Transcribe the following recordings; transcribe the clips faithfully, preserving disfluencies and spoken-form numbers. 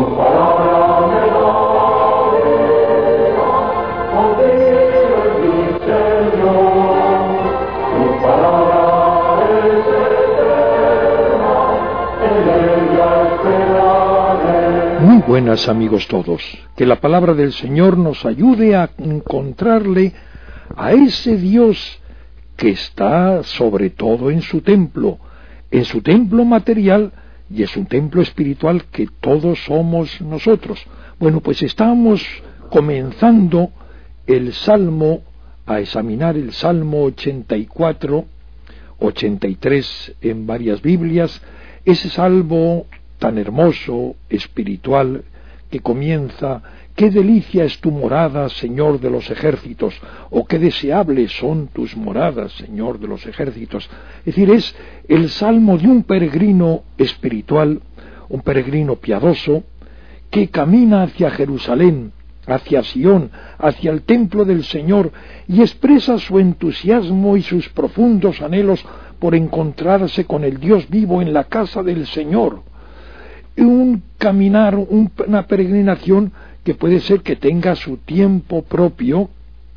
Muy buenas, amigos todos. Que la palabra del Señor nos ayude a encontrarle a ese Dios que está sobre todo en su templo, en su templo material y en su templo espiritual que todos somos nosotros. Bueno, pues estamos comenzando el Salmo, a examinar el Salmo ochenta y cuatro, ochenta y tres en varias Biblias, ese Salmo tan hermoso, espiritual, que comienza: qué delicia es tu morada, Señor de los ejércitos, o qué deseables son tus moradas, Señor de los ejércitos. Es decir, es el salmo de un peregrino espiritual, un peregrino piadoso, que camina hacia Jerusalén, hacia Sión, hacia el templo del Señor, y expresa su entusiasmo y sus profundos anhelos por encontrarse con el Dios vivo en la casa del Señor. Un caminar, un, una peregrinación que puede ser que tenga su tiempo propio,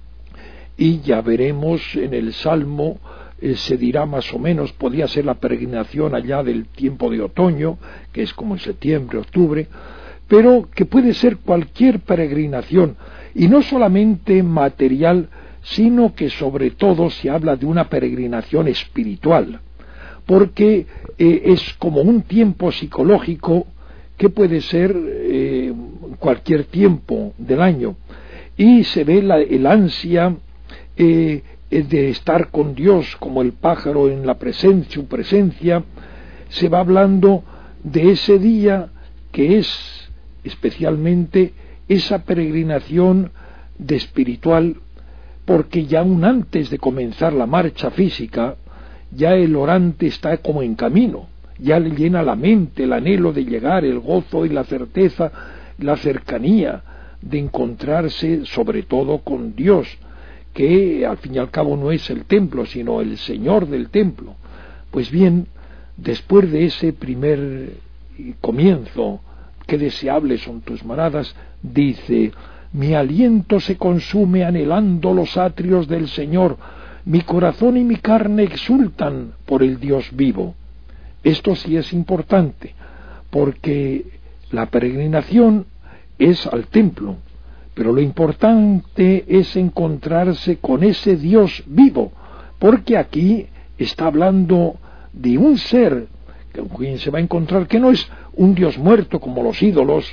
y ya veremos en el Salmo, eh, se dirá más o menos, podría ser la peregrinación allá del tiempo de otoño, que es como en septiembre, octubre, pero que puede ser cualquier peregrinación, y no solamente material, sino que sobre todo se habla de una peregrinación espiritual, porque eh, es como un tiempo psicológico que puede ser eh, cualquier tiempo del año, y se ve la, el ansia eh, de estar con Dios como el pájaro en la presencia, su presencia. Se va hablando de ese día que es especialmente esa peregrinación de espiritual, porque ya aún antes de comenzar la marcha física, ya el orante está como en camino, ya le llena la mente el anhelo de llegar, el gozo y la certeza, la cercanía de encontrarse sobre todo con Dios, que al fin y al cabo no es el templo, sino el Señor del templo. Pues bien, después de ese primer comienzo, qué deseables son tus moradas, dice: mi aliento se consume anhelando los atrios del Señor, mi corazón y mi carne exultan por el Dios vivo. Esto sí es importante, porque la peregrinación es al templo, pero lo importante es encontrarse con ese Dios vivo, porque aquí está hablando de un ser con quien se va a encontrar, que no es un Dios muerto como los ídolos,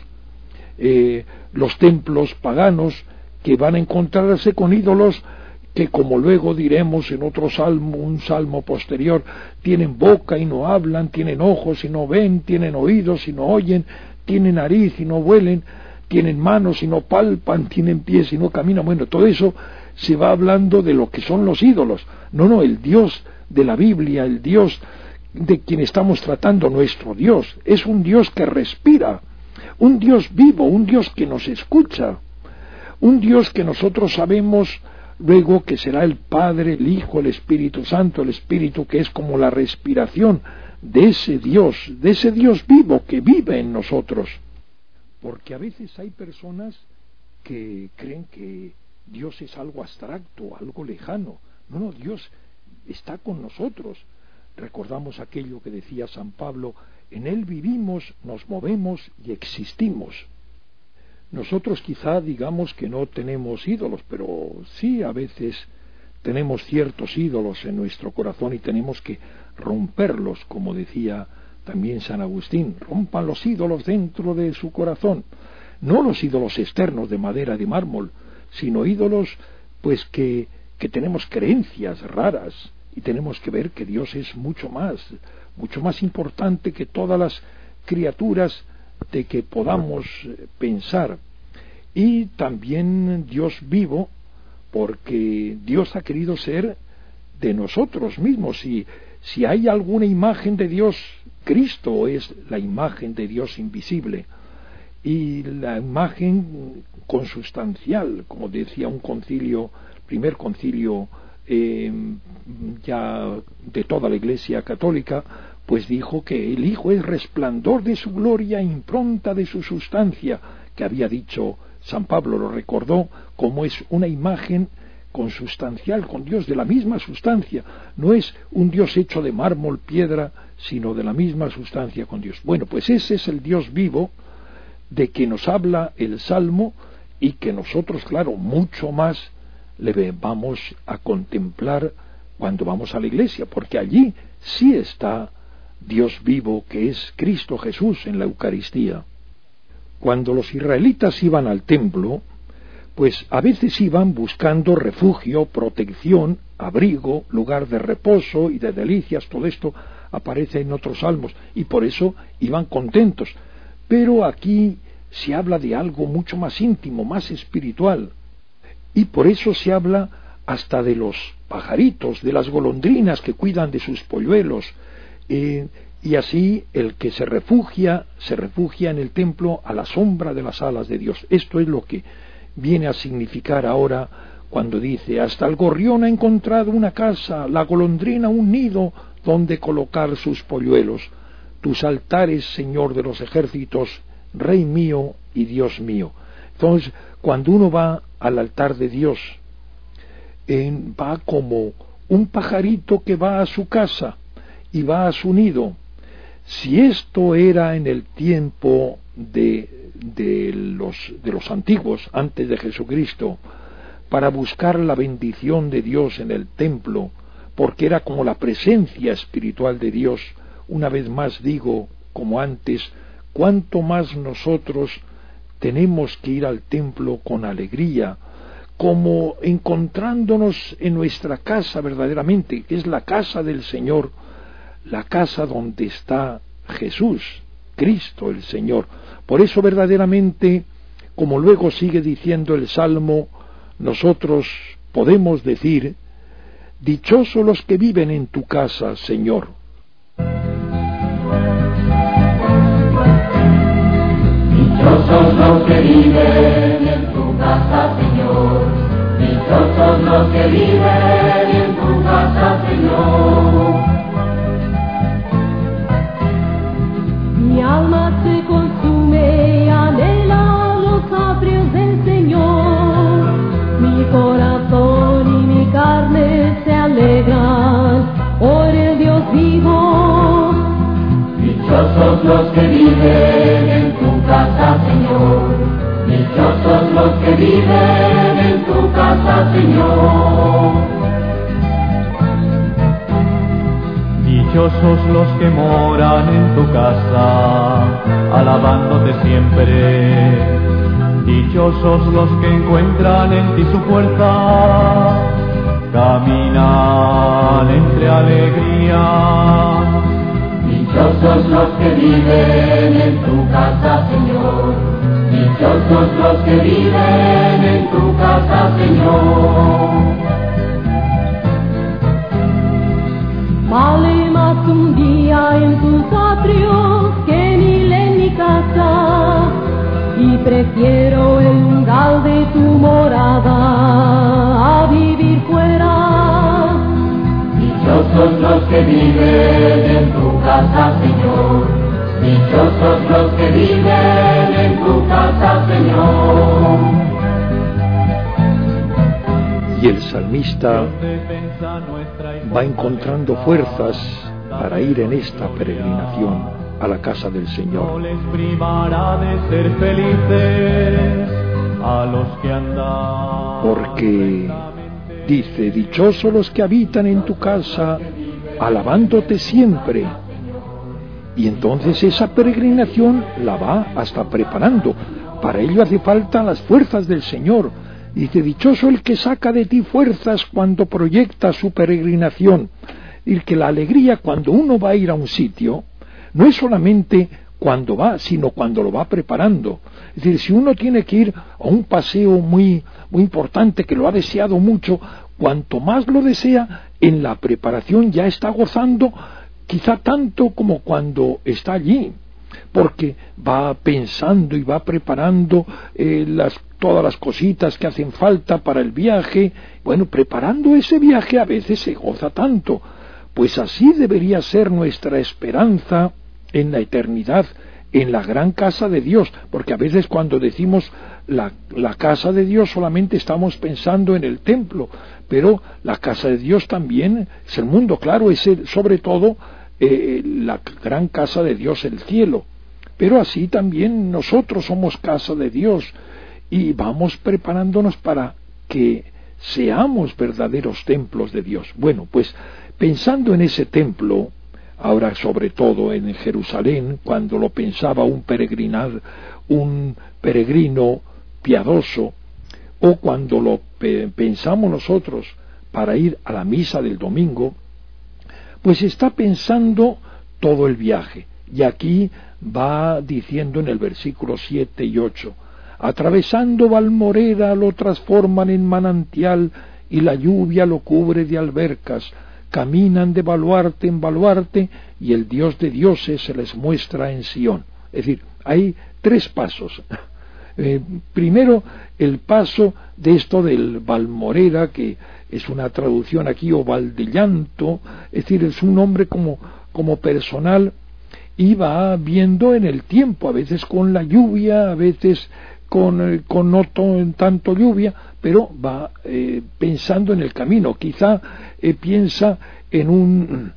eh, los templos paganos, que van a encontrarse con ídolos que, como luego diremos en otro salmo, un salmo posterior, tienen boca y no hablan, tienen ojos y no ven, tienen oídos y no oyen, tienen nariz y no huelen, tienen manos y no palpan, tienen pies y no caminan. Bueno, todo eso se va hablando de lo que son los ídolos. No, no, el Dios de la Biblia, el Dios de quien estamos tratando, nuestro Dios, es un Dios que respira, un Dios vivo, un Dios que nos escucha, un Dios que nosotros sabemos luego que será el Padre, el Hijo, el Espíritu Santo, el Espíritu, que es como la respiración de ese Dios, de ese Dios vivo que vive en nosotros. Porque a veces hay personas que creen que Dios es algo abstracto, algo lejano. No, no, Dios está con nosotros. Recordamos aquello que decía San Pablo: en Él vivimos, nos movemos y existimos. Nosotros quizá digamos que no tenemos ídolos, pero sí a veces tenemos ciertos ídolos en nuestro corazón y tenemos que romperlos, como decía también San Agustín: rompan los ídolos dentro de su corazón, no los ídolos externos de madera, de mármol, sino ídolos pues que, que tenemos creencias raras, y tenemos que ver que Dios es mucho más, mucho más importante que todas las criaturas de que podamos pensar. Y también Dios vivo, porque Dios ha querido ser de nosotros mismos. Si, si hay alguna imagen de Dios, Cristo es la imagen de Dios invisible, y la imagen consustancial, como decía un concilio, primer concilio eh, ya de toda la Iglesia católica, pues dijo que el Hijo es resplandor de su gloria, impronta de su sustancia, que había dicho San Pablo, lo recordó, como es una imagen consustancial con Dios, de la misma sustancia, no es un Dios hecho de mármol, piedra, sino de la misma sustancia con Dios. Bueno, pues ese es el Dios vivo de que nos habla el Salmo y que nosotros, claro, mucho más le vamos a contemplar cuando vamos a la iglesia, porque allí sí está Dios vivo, que es Cristo Jesús en la Eucaristía. Cuando los israelitas iban al templo, pues a veces iban buscando refugio, protección, abrigo, lugar de reposo y de delicias. Todo esto aparece en otros salmos, y por eso iban contentos. Pero aquí se habla de algo mucho más íntimo, más espiritual, y por eso se habla hasta de los pajaritos, de las golondrinas que cuidan de sus polluelos, eh, y así el que se refugia, se refugia en el templo a la sombra de las alas de Dios. Esto es lo que viene a significar ahora cuando dice: hasta el gorrión ha encontrado una casa, la golondrina un nido donde colocar sus polluelos. Tus altares, Señor de los ejércitos, Rey mío y Dios mío. Entonces, cuando uno va al altar de Dios, eh, va como un pajarito que va a su casa y va a su nido. Si esto era en el tiempo de, de, los, de los antiguos, antes de Jesucristo, para buscar la bendición de Dios en el templo, porque era como la presencia espiritual de Dios, una vez más digo, como antes, cuánto más nosotros tenemos que ir al templo con alegría, como encontrándonos en nuestra casa verdaderamente, que es la casa del Señor, la casa donde está Jesús, Cristo el Señor. Por eso verdaderamente, como luego sigue diciendo el Salmo, nosotros podemos decir: dichosos los que viven en tu casa, Señor. Dichosos los que viven en tu casa, Señor. Dichosos los que viven en tu casa, Señor. Mi alma se consume y anhela los atrios del Señor. Mi corazón y mi carne se alegran por el Dios vivo. Dichosos los que viven en tu casa, Señor. Dichosos los que viven en tu casa, Señor. Dichosos los que moran en tu casa, alabándote siempre. Dichosos los que encuentran en ti su fuerza, caminan entre alegría. Dichosos los que viven en tu casa, Señor. Dichosos los que viven en tu casa, Señor. Vale más un día en tus atrios que mil en mi casa, y prefiero el umbral de tu morada a vivir fuera. Dichosos los que viven en tu casa, Señor. Dichosos los que viven en tu casa, Señor. Y el salmista va encontrando fuerzas para ir en esta peregrinación a la casa del Señor. No les privará de ser felices a los que andan. Porque dice: dichosos los que habitan en tu casa, alabándote siempre. Y entonces esa peregrinación la va hasta preparando. Para ello hace falta las fuerzas del Señor. Dice: dichoso el que saca de ti fuerzas cuando proyecta su peregrinación. Y que la alegría cuando uno va a ir a un sitio no es solamente cuando va, sino cuando lo va preparando. Es decir, si uno tiene que ir a un paseo muy, muy importante, que lo ha deseado mucho, cuanto más lo desea, en la preparación ya está gozando, quizá tanto como cuando está allí, porque va pensando y va preparando eh, las, todas las cositas que hacen falta para el viaje. Bueno, preparando ese viaje a veces se goza tanto, Pues así debería ser nuestra esperanza en la eternidad, en la gran casa de Dios, porque a veces cuando decimos la, la casa de Dios solamente estamos pensando en el templo, pero la casa de Dios también es el mundo, claro, es el, sobre todo eh, la gran casa de Dios, el cielo. Pero así también nosotros somos casa de Dios y vamos preparándonos para que seamos verdaderos templos de Dios. Bueno, pues pensando en ese templo, ahora sobre todo en Jerusalén, cuando lo pensaba un peregrinar, un peregrino piadoso, o cuando lo pe- pensamos nosotros para ir a la misa del domingo, pues está pensando todo el viaje. Y aquí va diciendo en el versículo siete y ocho, atravesando Valmorera lo transforman en manantial y la lluvia lo cubre de albercas, caminan de baluarte en baluarte y el Dios de dioses se les muestra en Sión. Es decir, hay tres pasos. Eh, primero, el paso de esto del Valmorera, que es una traducción aquí, o Valdellanto, es decir, es un nombre como, como personal, y va viendo en el tiempo, a veces con la lluvia, a veces con, con no tanto lluvia, pero va eh, pensando en el camino. Quizá eh, piensa en un,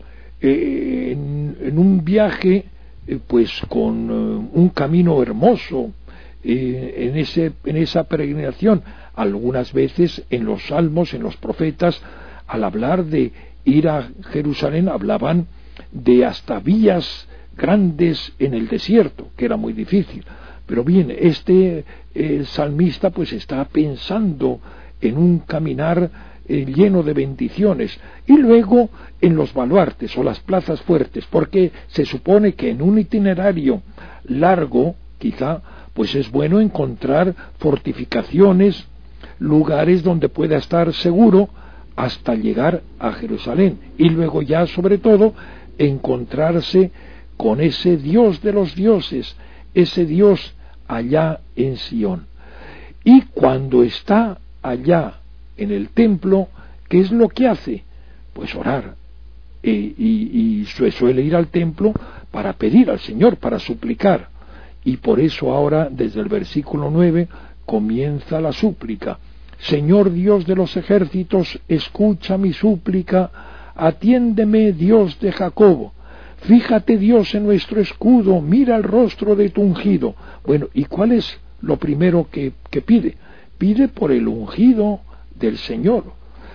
eh, en, en un viaje eh, pues con eh, un camino hermoso, eh, en, ese, en esa peregrinación. Algunas veces en los salmos, en los profetas, al hablar de ir a Jerusalén, hablaban de hasta vías grandes en el desierto, que era muy difícil. Pero bien, este eh, salmista pues está pensando en un caminar eh, lleno de bendiciones, y luego en los baluartes o las plazas fuertes, porque se supone que en un itinerario largo, quizá, pues es bueno encontrar fortificaciones, lugares donde pueda estar seguro hasta llegar a Jerusalén, y luego ya sobre todo encontrarse con ese Dios de los dioses, ese Dios allá en Sión. Y cuando está allá en el templo, ¿qué es lo que hace? Pues orar. Y, y, y suele ir al templo para pedir al Señor, para suplicar. Y por eso ahora, desde el versículo nueve, comienza la súplica. Señor Dios de los ejércitos, escucha mi súplica, atiéndeme, Dios de Jacob. Fíjate, Dios, en nuestro escudo, mira el rostro de tu ungido. Bueno, ¿y cuál es lo primero que, que pide? Pide por el ungido del Señor.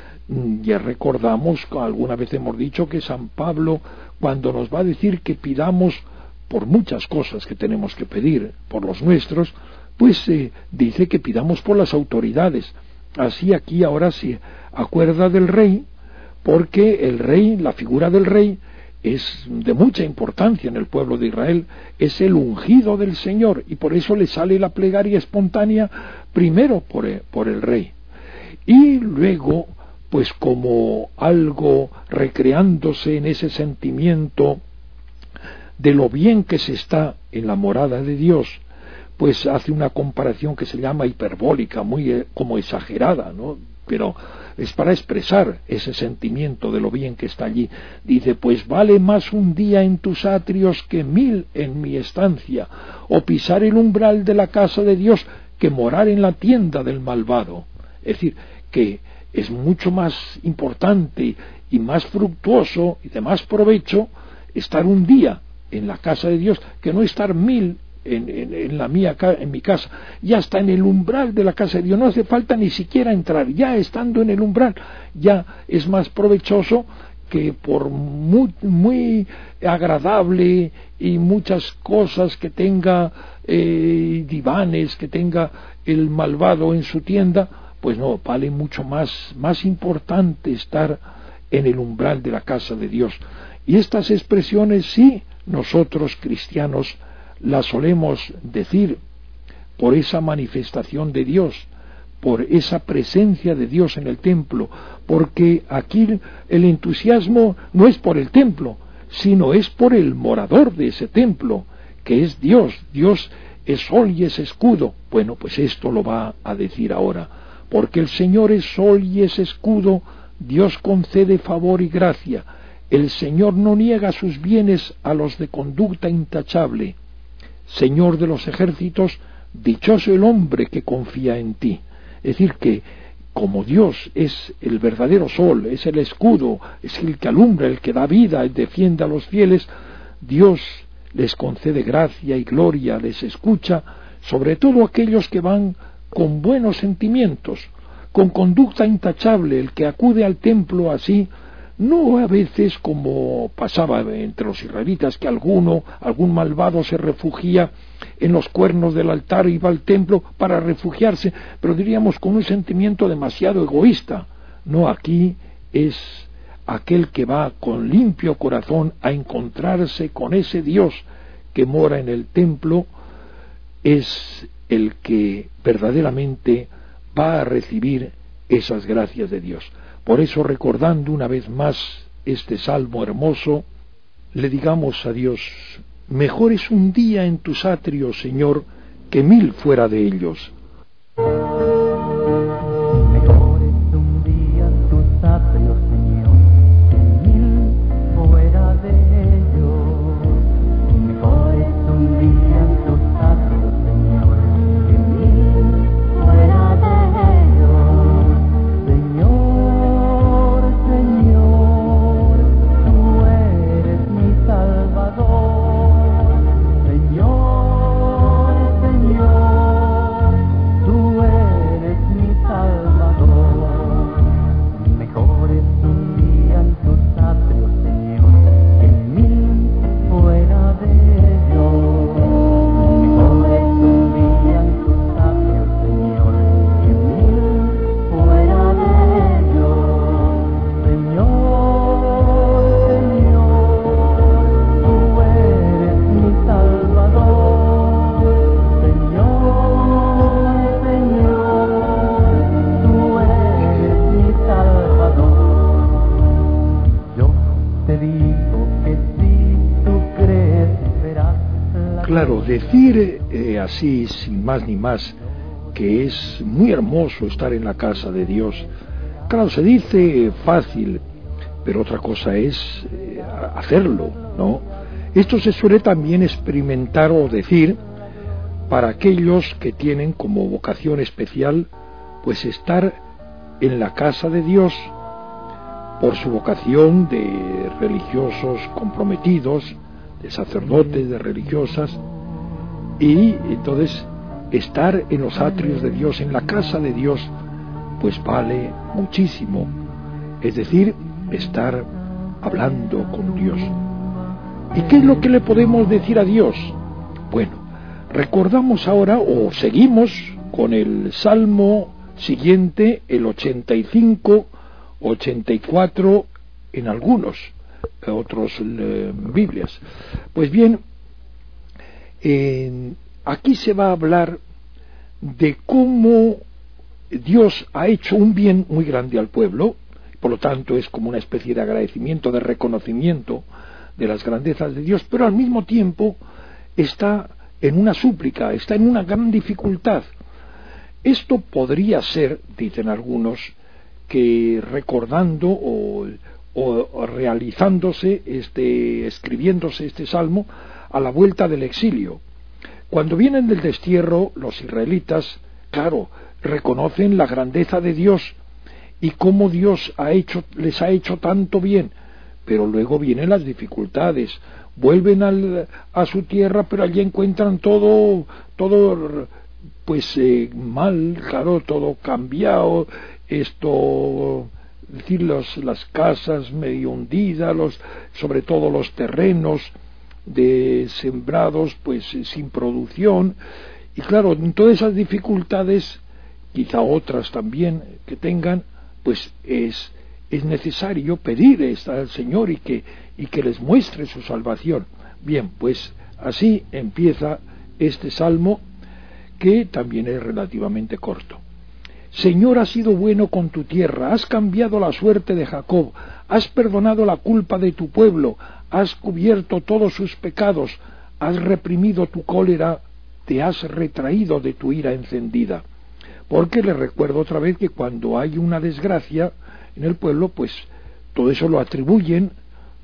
Ya recordamos, alguna vez hemos dicho que San Pablo, cuando nos va a decir que pidamos por muchas cosas que tenemos que pedir, por los nuestros, pues eh, dice que pidamos por las autoridades. Así aquí ahora se acuerda del rey, porque el rey, la figura del rey, es de mucha importancia en el pueblo de Israel, es el ungido del Señor, y por eso le sale la plegaria espontánea primero por el, por el rey. Y luego, pues como algo recreándose en ese sentimiento de lo bien que se está en la morada de Dios, pues hace una comparación que se llama hiperbólica, muy eh, como exagerada, ¿no? Pero es para expresar ese sentimiento de lo bien que está allí. Dice, pues vale más un día en tus atrios que mil en mi estancia, o pisar el umbral de la casa de Dios que morar en la tienda del malvado. Es decir, que es mucho más importante y más fructuoso y de más provecho estar un día en la casa de Dios que no estar mil En, en, en la mía, en mi casa. Ya está en el umbral de la casa de Dios, no hace falta ni siquiera entrar, ya estando en el umbral, ya es más provechoso que por muy, muy agradable y muchas cosas que tenga, eh, divanes, que tenga el malvado en su tienda, pues no, vale mucho más, más importante estar en el umbral de la casa de Dios. Y estas expresiones sí, nosotros cristianos la solemos decir por esa manifestación de Dios, por esa presencia de Dios en el templo, porque aquí el entusiasmo no es por el templo, sino es por el morador de ese templo, que es Dios. Dios es sol y es escudo. Bueno, pues esto lo va a decir ahora, porque el Señor es sol y es escudo, Dios concede favor y gracia, El Señor no niega sus bienes a los de conducta intachable. Señor de los ejércitos, dichoso el hombre que confía en ti. Es decir, que como Dios es el verdadero sol, es el escudo, es el que alumbra, el que da vida, el defiende a los fieles, Dios les concede gracia y gloria, les escucha, sobre todo aquellos que van con buenos sentimientos, con conducta intachable. El que acude al templo así, no a veces como pasaba entre los israelitas, que alguno, algún malvado se refugia en los cuernos del altar y iba al templo para refugiarse, pero diríamos con un sentimiento demasiado egoísta. No, aquí es aquel que va con limpio corazón a encontrarse con ese Dios que mora en el templo, es el que verdaderamente va a recibir esas gracias de Dios. Por eso, recordando una vez más este salmo hermoso, le digamos a Dios: mejor es un día en tus atrios, Señor, que mil fuera de ellos. Mejor es un día en tus atrios, Señor, que mil fuera de ellos. Mejor es un día en tus atrios, Señor, que mil fuera de ellos. Señor, Señor, tú eres mi Salvador. Señor, Señor, tú eres mi Salvador. Mejor es un día en tus atrios, Señor, que mil fuera de ellos. Mejor es un día en tus atrios, Señor, que mil fuera de ellos. Señor, Señor, tú eres mi Salvador. Señor, Señor, tú eres mi Salvador. Yo te digo que si tú crees, verás la Claro, decir eh, así, sin más ni más, que es muy hermoso estar en la casa de Dios, claro, se dice fácil, pero otra cosa es eh, hacerlo, ¿no? Esto se suele también experimentar o decir para aquellos que tienen como vocación especial, pues estar en la casa de Dios por su vocación de religiosos comprometidos, de sacerdotes, de religiosas, y entonces estar en los atrios de Dios, en la casa de Dios, pues vale muchísimo. Es decir, estar hablando con Dios. ¿Y qué es lo que le podemos decir a Dios? Bueno, recordamos ahora, o seguimos con el salmo siguiente, el ochenta y cinco, ochenta y cuatro en algunos, otros eh, Biblias. Pues bien, eh, aquí se va a hablar de cómo Dios ha hecho un bien muy grande al pueblo, por lo tanto es como una especie de agradecimiento, de reconocimiento de las grandezas de Dios, pero al mismo tiempo está en una súplica, está en una gran dificultad. Esto podría ser, dicen algunos, que recordando o, o realizándose, este, escribiéndose este salmo a la vuelta del exilio. Cuando vienen del destierro, los israelitas, claro, reconocen la grandeza de Dios y cómo Dios ha hecho, les ha hecho tanto bien, pero luego vienen las dificultades. Vuelven al, a su tierra, pero allí encuentran todo, todo pues eh, mal, claro, todo cambiado, esto, es decir, los, las casas medio hundidas, los, sobre todo los terrenos de sembrados, pues sin producción, y claro, en todas esas dificultades, quizá otras también que tengan, pues es, es necesario pedir al Señor y que, y que les muestre su salvación. Bien, pues así empieza este salmo, que también es relativamente corto. Señor, has sido bueno con tu tierra, has cambiado la suerte de Jacob, has perdonado la culpa de tu pueblo, has cubierto todos sus pecados, has reprimido tu cólera, te has retraído de tu ira encendida. Porque les recuerdo otra vez que cuando hay una desgracia en el pueblo, pues todo eso lo atribuyen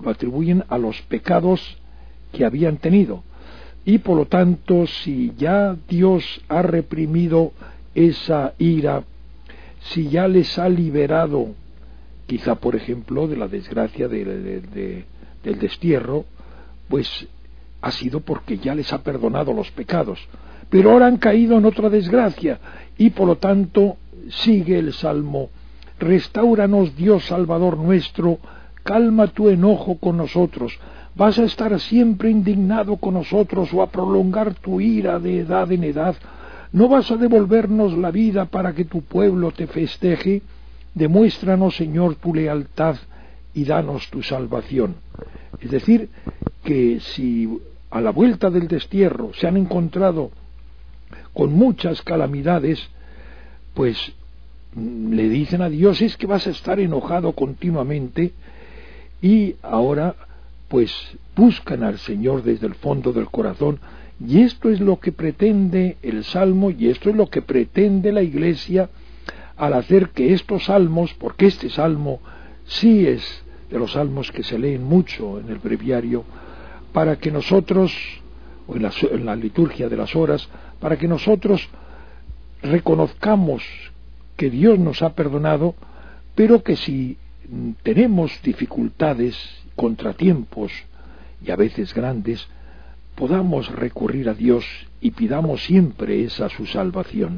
lo atribuyen a los pecados que habían tenido. Y por lo tanto, si ya Dios ha reprimido esa ira, si ya les ha liberado, quizá por ejemplo de la desgracia de, de, de, del destierro, pues ha sido porque ya les ha perdonado los pecados. Pero ahora han caído en otra desgracia, y por lo tanto sigue el Salmo: restáuranos, Dios Salvador nuestro, calma tu enojo con nosotros. ¿Vas a estar siempre indignado con nosotros o a prolongar tu ira de edad en edad? ¿No vas a devolvernos la vida para que tu pueblo te festeje? Demuéstranos, Señor, tu lealtad y danos tu salvación. Es decir, que si a la vuelta del destierro se han encontrado con muchas calamidades, pues le dicen a Dios: es que vas a estar enojado continuamente, y ahora pues buscan al Señor desde el fondo del corazón. Y esto es lo que pretende el Salmo, y esto es lo que pretende la Iglesia al hacer que estos salmos, porque este Salmo sí es de los salmos que se leen mucho en el breviario, para que nosotros, o en la, en la liturgia de las horas, para que nosotros reconozcamos que Dios nos ha perdonado, pero que si tenemos dificultades, contratiempos, y a veces grandes, podamos recurrir a Dios y pidamos siempre esa su salvación.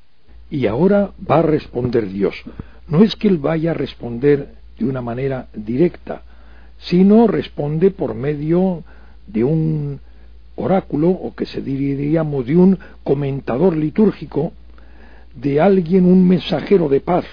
Y ahora va a responder Dios. No es que Él vaya a responder de una manera directa, sino responde por medio de un oráculo, o que se diríamos de un comentador litúrgico, de alguien, un mensajero de paz,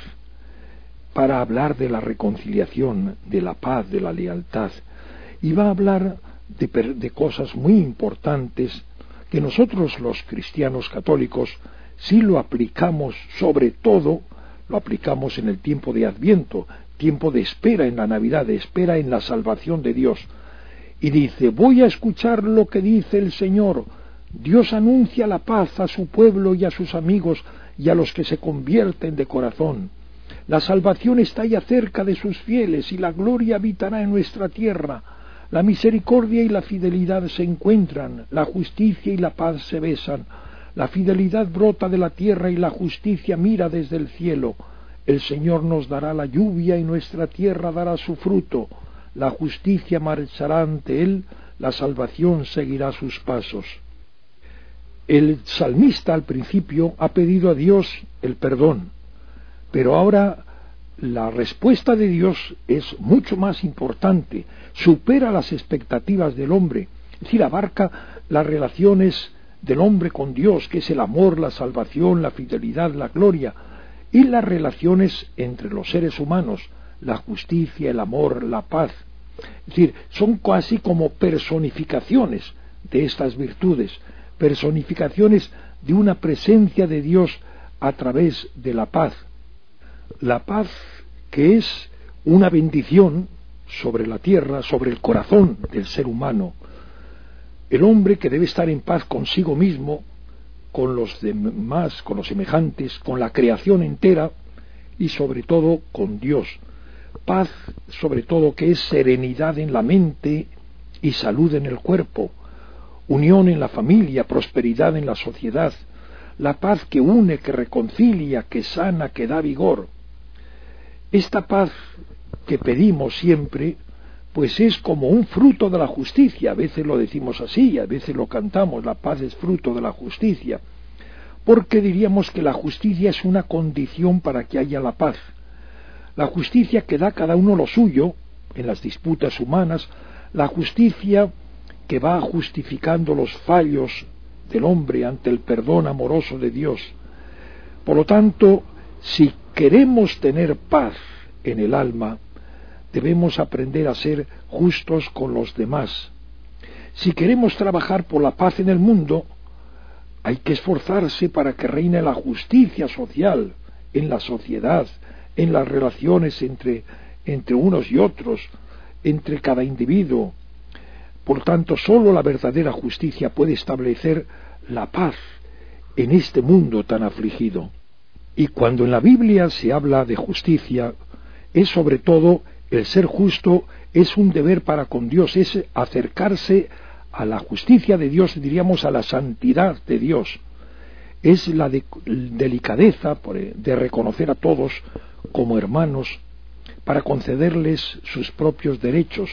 para hablar de la reconciliación, de la paz, de la lealtad. Y va a hablar de, de cosas muy importantes que nosotros los cristianos católicos, si lo aplicamos, sobre todo lo aplicamos en el tiempo de Adviento, tiempo de espera en la Navidad, de espera en la salvación de Dios. Y dice: voy a escuchar lo que dice el Señor. Dios anuncia la paz a su pueblo y a sus amigos y a los que se convierten de corazón. La salvación está ya cerca de sus fieles, y la gloria habitará en nuestra tierra. La misericordia y la fidelidad se encuentran, la justicia y la paz se besan. La fidelidad brota de la tierra y la justicia mira desde el cielo. El Señor nos dará la lluvia y nuestra tierra dará su fruto. La justicia marchará ante Él, la salvación seguirá sus pasos. El salmista al principio ha pedido a Dios el perdón, pero ahora la respuesta de Dios es mucho más importante, supera las expectativas del hombre, es decir, abarca las relaciones del hombre con Dios, que es el amor, la salvación, la fidelidad, la gloria, y las relaciones entre los seres humanos, la justicia, el amor, la paz. Es decir, son casi como personificaciones de estas virtudes, personificaciones de una presencia de Dios a través de la paz. La paz, que es una bendición sobre la tierra, sobre el corazón del ser humano. El hombre que debe estar en paz consigo mismo, con los demás, con los semejantes, con la creación entera y sobre todo con Dios. Paz, sobre todo, que es serenidad en la mente y salud en el cuerpo, unión en la familia, prosperidad en la sociedad, la paz que une, que reconcilia, que sana, que da vigor. Esta paz que pedimos siempre, pues es como un fruto de la justicia. A veces lo decimos así, a veces lo cantamos: la paz es fruto de la justicia, porque diríamos que la justicia es una condición para que haya la paz. La justicia que da cada uno lo suyo en las disputas humanas, la justicia que va justificando los fallos del hombre ante el perdón amoroso de Dios. Por lo tanto, si queremos tener paz en el alma, debemos aprender a ser justos con los demás. Si queremos trabajar por la paz en el mundo, hay que esforzarse para que reine la justicia social en la sociedad, en las relaciones entre, entre unos y otros, entre cada individuo. Por tanto, sólo la verdadera justicia puede establecer la paz en este mundo tan afligido. Y cuando en la Biblia se habla de justicia, es sobre todo El ser justo es un deber para con Dios, es acercarse a la justicia de Dios, diríamos a la santidad de Dios. Es la de, delicadeza de reconocer a todos como hermanos para concederles sus propios derechos.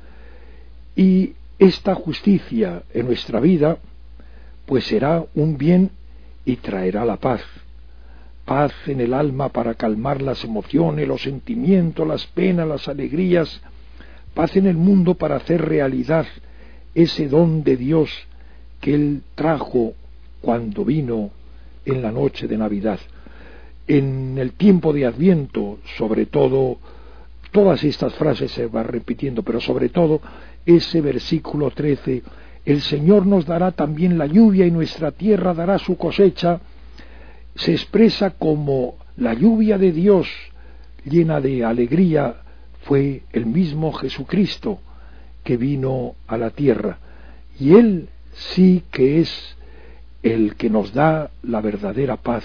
Y esta justicia en nuestra vida pues será un bien y traerá la paz. Paz en el alma para calmar las emociones, los sentimientos, las penas, las alegrías. Paz en el mundo para hacer realidad ese don de Dios que Él trajo cuando vino en la noche de Navidad. En el tiempo de Adviento, sobre todo, todas estas frases se van repitiendo, pero sobre todo ese versículo trece, el Señor nos dará también la lluvia y nuestra tierra dará su cosecha, se expresa como la lluvia de Dios llena de alegría fue el mismo Jesucristo que vino a la tierra, y Él sí que es el que nos da la verdadera paz.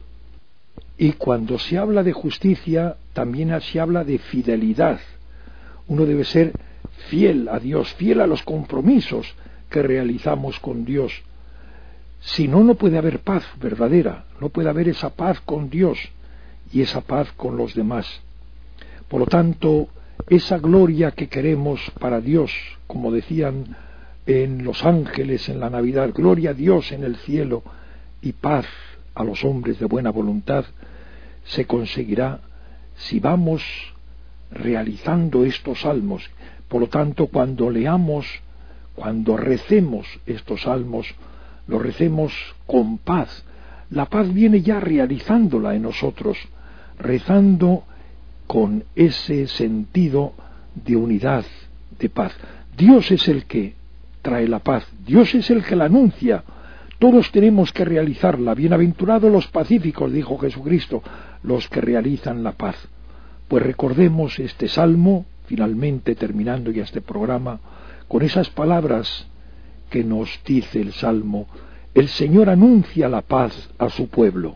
Y cuando se habla de justicia, también se habla de fidelidad. Uno debe ser fiel a Dios, fiel a los compromisos que realizamos con Dios. Si no, no puede haber paz verdadera, no puede haber esa paz con Dios y esa paz con los demás. Por lo tanto, esa gloria que queremos para Dios, como decían en los ángeles en la Navidad, gloria a Dios en el cielo y paz a los hombres de buena voluntad, se conseguirá si vamos realizando estos salmos. Por lo tanto, cuando leamos, cuando recemos estos salmos, los recemos con paz. La paz viene ya realizándola en nosotros, rezando con ese sentido de unidad, de paz. Dios es el que trae la paz, Dios es el que la anuncia. Todos tenemos que realizarla. Bienaventurados los pacíficos, dijo Jesucristo, los que realizan la paz. Pues recordemos este salmo, finalmente terminando ya este programa, con esas palabras que nos dice el salmo: el Señor anuncia la paz a su pueblo.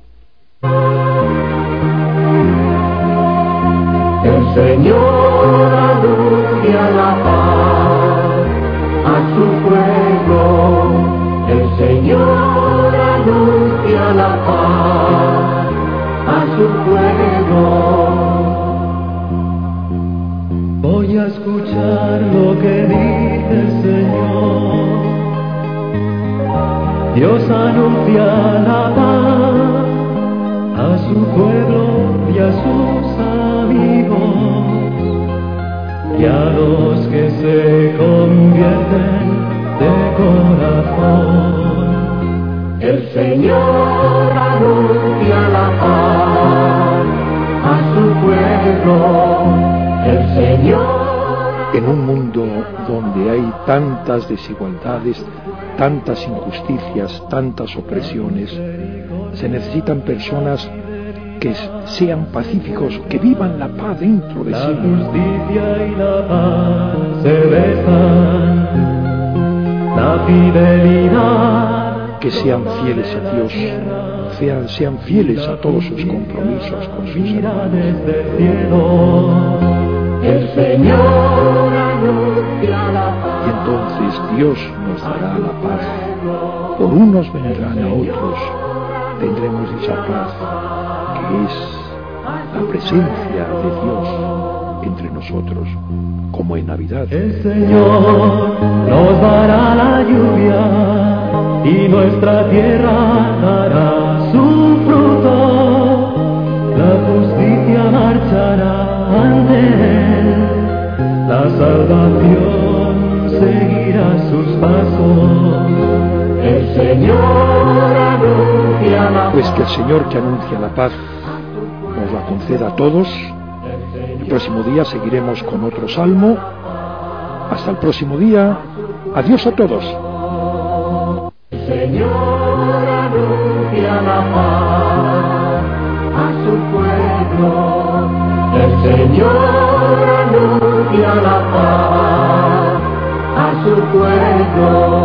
El Señor anuncia la paz a su pueblo. El Señor anuncia la paz a su pueblo. Voy a escuchar lo que dice el Señor. Dios anuncia la paz a su pueblo y a sus amigos, y a los que se convierten de corazón. El Señor anuncia la paz a su pueblo. El Señor. En un mundo donde hay tantas desigualdades, tantas injusticias, tantas opresiones, se necesitan personas que sean pacíficos, que vivan la paz dentro de sí. La justicia y la paz se besan, la fidelidad. Que sean fieles a Dios, sean, sean fieles a todos sus compromisos con sus hermanos. El Señor anuncia la paz. Y entonces Dios nos dará la paz. Por unos vendrán a otros, tendremos esa paz que es la presencia de Dios entre nosotros, como en Navidad. El Señor nos dará la lluvia y nuestra tierra dará su fruto. La justicia marchará ante él, la salvación seguirá sus pasos. El Señor anuncia la paz. Pues que el Señor que anuncia la paz nos la conceda a todos. El próximo día seguiremos con otro salmo. Hasta el próximo día. Adiós a todos. El Señor anuncia la paz a su pueblo. El Señor anuncia la paz a su pueblo.